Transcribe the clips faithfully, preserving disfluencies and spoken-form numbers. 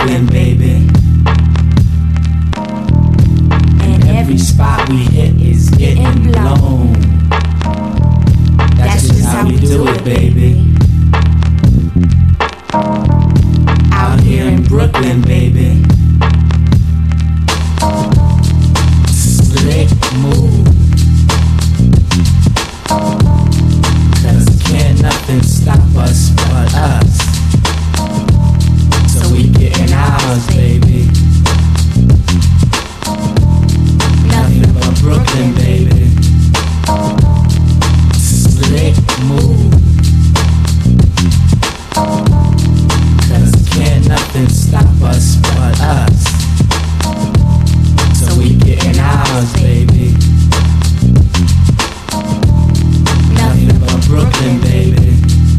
Brooklyn, baby. And every spot we hit is getting blown. That's just how we do it, baby. Out here in Brooklyn, baby. Slick move. Cause can't nothing stop us but us. So we getting ours, baby. Nothing but Brooklyn, baby. Slick move. Cause can't nothing stop us but us. So we getting ours, baby. Nothing but Brooklyn, baby.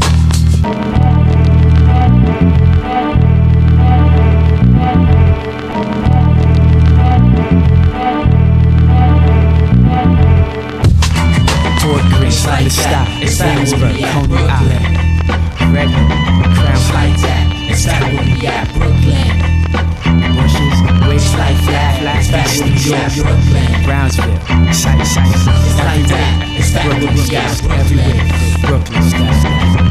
Fort Greene, Slight Stop, Williamsburg, Coney Island, Redmond, Crown like that. It's back where we at, Brooklyn. Bushes, waves like flat, flat, back where we at, Brooklyn. Brownsville, sight, sight, it's like that. It's back where we at, everywhere. Brooklyn style.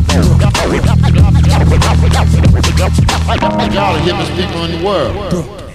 Y'all the hippest people in the world.